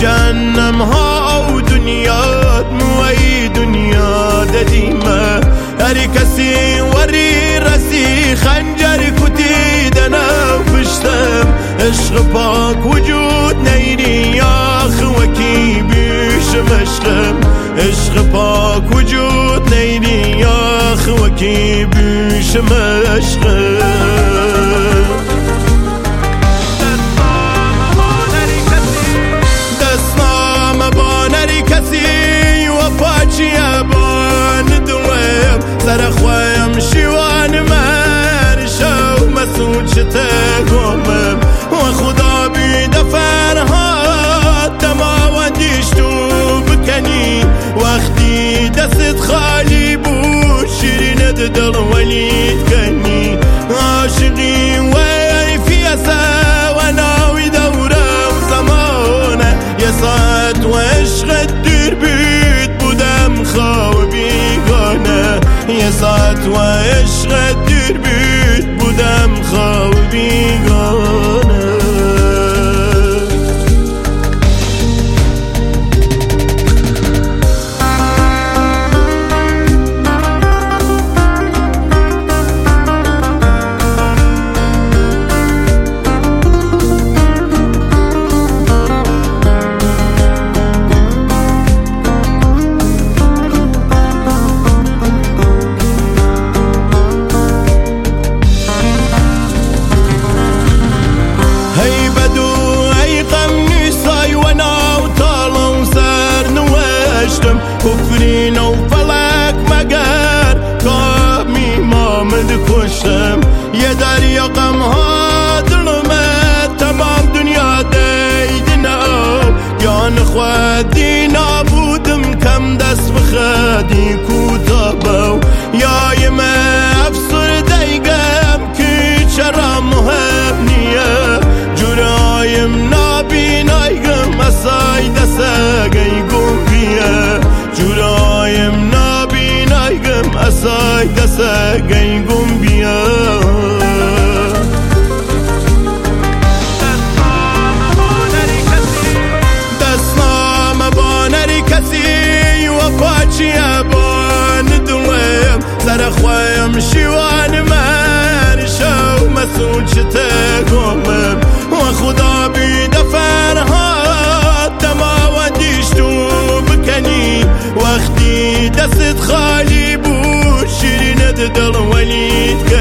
جهنم ها و دنیات موی دنیا ددیمه هر کسی وری رسی خنجر کتی دنا پشتم عشق پاک وجود نیری آخ وکی بیشم عشقم عشق پاک وجود نیری آخ وکی بیشم عشقم سرخویم شیوان من شو مسئول شتگمم و خدا بید فرهاد تماوندیش تو بکنی وقتی دست خالی بود شیرینت دل ولید کنی عاشقی وی فیسه و ناوی دوره و زمانه یه ساعت و عشقت دیر بید بودم خواه بیگانه یه ساعت و عشق دیر بید بودم خواب بیگانه کفرین و فلک مگر کامی مامد کشتم یه دریا غم ها دلمه تمام دنیا دیدنم یان خودی نابودم کم دست بخدی کوتابو یایم افسر دیگم که چرا مهم نیه جرایم نابینایم اسای دستگی گم بیه جرایم نابینایم اسای دستگی گم بیه دستنام بانری کسی و پاچی بان دلم سرخویم شیوان من شو مسئول شتگمم و خدا بید فرهاد تماوندیش تو وقتی دست خالی بود شیرینت دل ولید